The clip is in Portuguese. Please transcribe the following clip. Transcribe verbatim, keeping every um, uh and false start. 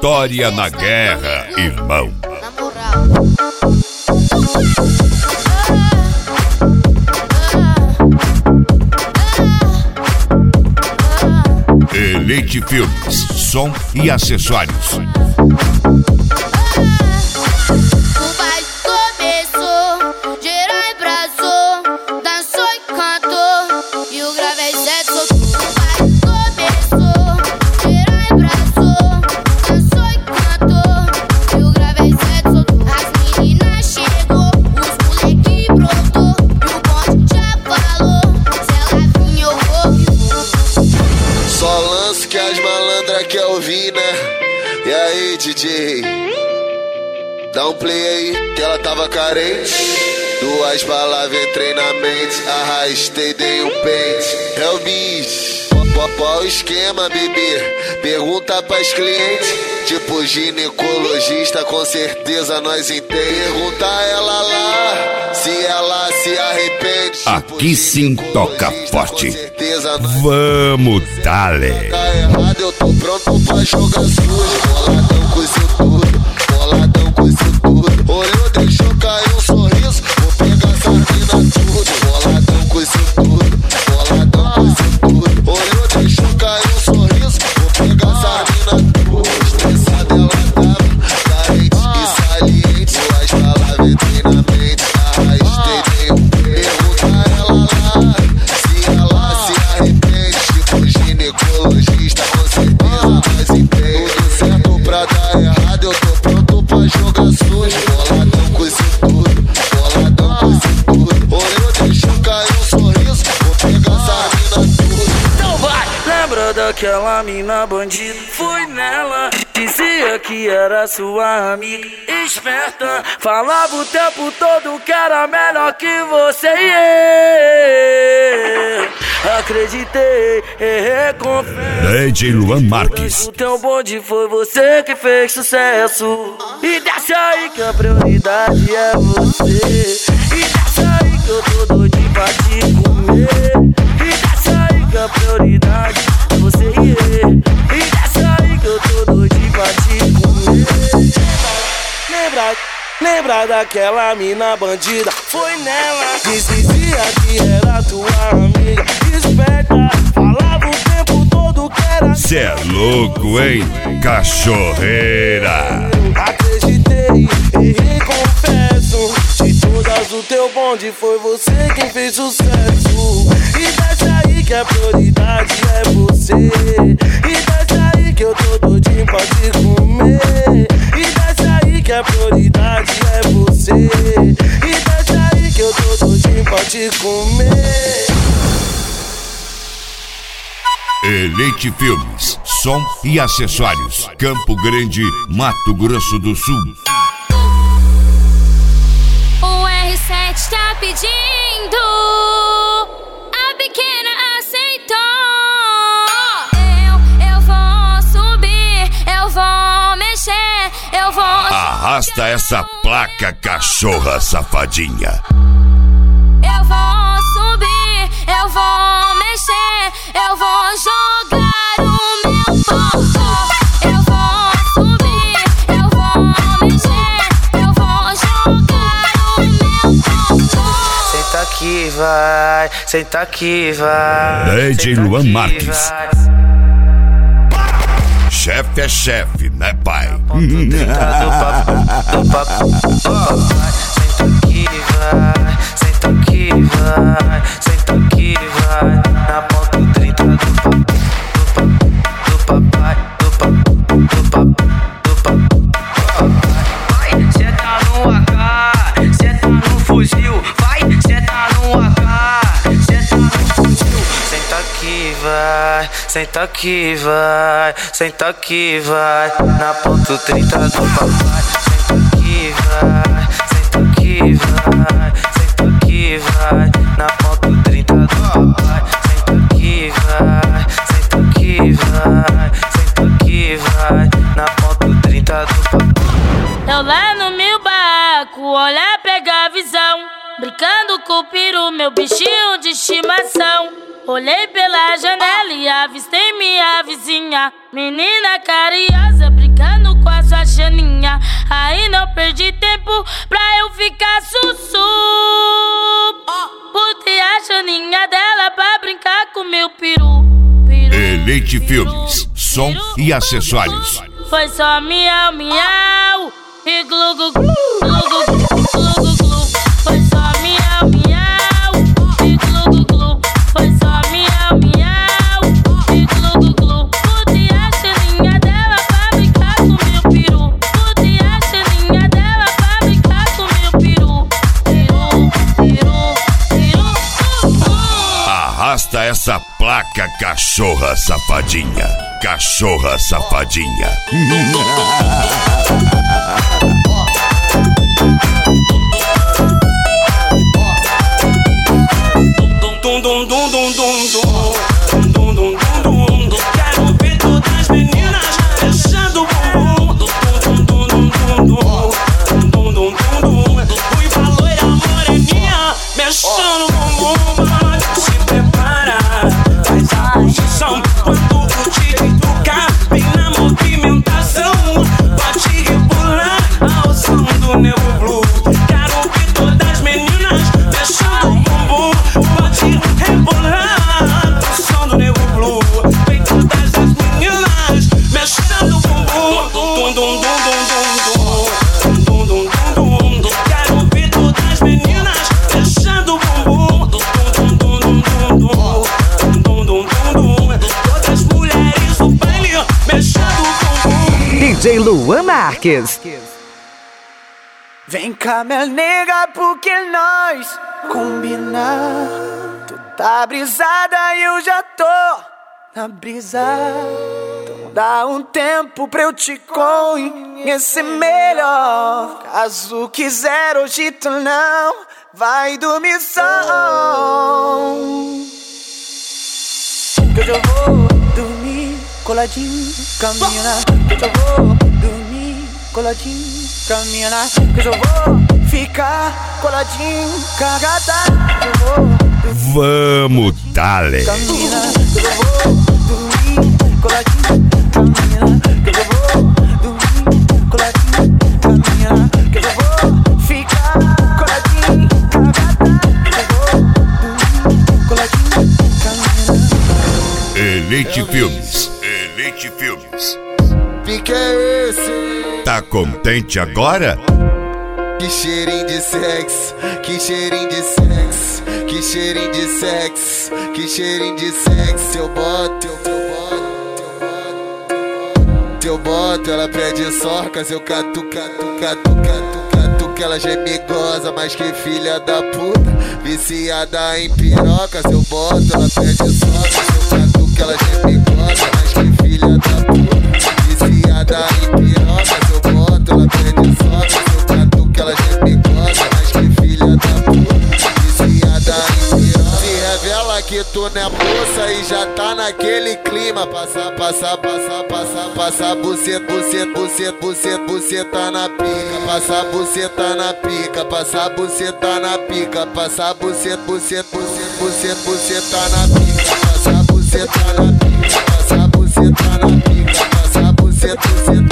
vitória na guerra, irmão. Na moral. Elite Filmes, som e acessórios. E aí, D J, dá um play aí, que ela tava carente. Duas palavras entrei na mente, arrastei, dei um pente. É o bicho, qual o esquema, bebê? Pergunta pras clientes. Tipo ginecologista, com certeza nós entende. Pergunta ela lá, se ela se arrepende. Aqui sim toca forte. Vamos, dale. Tá errado, eu tô pronto pra jogar sujo. Boladão com isso tudo, boladão com isso tudo. Olhou, deixou cair um sorriso, vou pegar sardina tudo. Boladão com isso tudo, boladão com isso tudo. Olhou, deixou cair um sorriso, vou pegar sardina tudo. Estressada ela tava, carente e saliente. Suas palavras entrei na mente, arrastei, dei um pergunta ela lá, se ela se arrepende. Tipo ginecologista, com certeza nós entende. Tudo certo pra dar errado, eu tô pronto pra jogar sujo. Boladão com isso tudo, boladão com isso tudo. Olhou, deixou cair um sorriso, vou pegar sardina tudo. Então vai! Lembra daquela mina bandida? Fui nela, dizia que era sua amiga esperta. Falava o tempo todo que era melhor que você e eu. Acreditei, errei, confesso. D J Luan Marques. O teu bonde foi você que fez sucesso. E desce aí que a prioridade é você. E desce aí que eu tô doidinho pra te comer. E desce aí que a prioridade é você e eu. E desce aí que eu tô doidinho pra te comer. Lembra, lembra daquela mina bandida? Foi nela, dizia que era tua amiga esperta. Falava o tempo todo que era. Cê é louco, hein? Cachorreira. Acreditei, errei, confesso. De todas o teu bonde foi você quem fez sucesso. E desce aí que a prioridade é você. E desce aí que eu tô doidinho pra te comer. E desce aí que a prioridade é você. E desce aí que eu tô doidinho pra te comer. Elite Filmes, som e acessórios. Campo Grande, Mato Grosso do Sul. O R sete tá pedindo, a pequena aceitou. Eu, eu vou subir, eu vou mexer, eu vou. Arrasta essa placa, cachorra safadinha. Eu vou subir, eu vou mexer, eu vou jogar o meu corpo. Eu vou subir, eu vou mexer, eu vou jogar o meu corpo. Senta aqui, vai, senta aqui, vai. D J Luan Marques. Chefe é chefe, né, pai? Senta aqui, vai, senta aqui, vai, senta aqui, vai. Na ponta trinta do papai, do papai, do papai, do papai. Vai, senta no A K, senta no fuzil. Vai, senta no A K, senta no fuzil. Senta aqui, vai, senta aqui, vai, senta aqui, vai. Na ponta trinta do papai. Senta aqui, vai, senta aqui, vai, senta aqui, vai. Na ponta trinta do papai. Senta aqui, vai, senta aqui, vai, senta aqui, vai. Na ponta trinta do papai. Eu lá no meu barco, olha, pega a visão. brincando com o peru, meu bichinho de estimação. Olhei pela janela e avistei minha vizinha, menina carinhosa, brincando com a sua chaninha. Aí não perdi tempo pra eu ficar sussu. Botei a chaninha dela pra brincar com meu peru. peru Eleite Filmes, som e acessórios. Foi só miau, miau e glu, glu, glu, glu, glu, glu, glu, glu. Foi só miau, miau e glu, glu, glu. Foi só miau, miau e glu, glu, glu. Botei a chaninha dela pra brincar com meu peru. Botei a chaninha dela pra brincar com meu peru. Peru, peru, peru, peru. Arrasta essa placa, cachorra safadinha. Cachorra safadinha. Dum dum dum dum dum dum dum dum dum dum. Quero ver todas as meninas deixando o bumbum. Dum dum dum dum dum dum dum dum dum. Ruiva loira moreninha mexendo o bumbum. Se prepara, faz a posição quando o Titi tocar. Vem na movimentação, pode rebolar ao som do Nego Blue. Quero ver todas as meninas mexendo o bumbum. Pode rebolar ao som do Nego Blue. Vem todas as meninas mexendo o bumbum. Dum dum dum dum dum dum dum dum. Quero ver todas as meninas mexendo o bumbum. Dum dum dum dum dum dum dum dum. Todas as mulheres do baile mexendo o bumbum. D J Luan Marques. Vem cá, minha nega, porque nós combinar. Tu tá brisada e eu já tô na brisa. Então dá um tempo pra eu te conhecer melhor. Caso quiser, hoje tu não vai dormir só. Que hoje eu vou dormir coladinho com a mina. Que hoje eu vou dormir coladinho com a mina. Que hoje eu vou ficar coladinho com a gata. Que eu vou Vamos, dale. com a mina. Que eu vou dormir coladinho com a mina. Que eu vou dormir coladinho com a mina. Que eu vou ficar coladinho com a gata. Que eu vou dormir coladinho com a mina. Eleite Filmes. Eleite Filmes. Pique é esse? Tá contente agora? Que cheirinho de sexo, que cheirinho de sexo, que cheirinho de sexo, que cheirinho de sexo. Eu boto, eu, eu boto, eu boto, eu boto, ela pede sorcas, eu catu, catu, catu, catu, catu, que ela já é migosa, mas que filha da puta, viciada em pirocas. Eu boto, ela pede sorcas, eu catu, que ela já é migosa, mas que filha da puta, viciada em pirocas. Eu boto, ela pede sorcas, eu catu, que ela já é migosa, mas que filha da puta, viciada em pirocas. Se revela que tu não é moça e já tá naquele clima. Passa, passa, passa, passa, passa, buceta, buceta, buceta, buceta, buceta na pica. Passa, buceta na pica, passa, buceta na pica. Passa, buceta, buceta, buceta, buceta, buceta na pica. Passa, buceta na pica, passa, buceta na pica. Passa, buceta, buceta.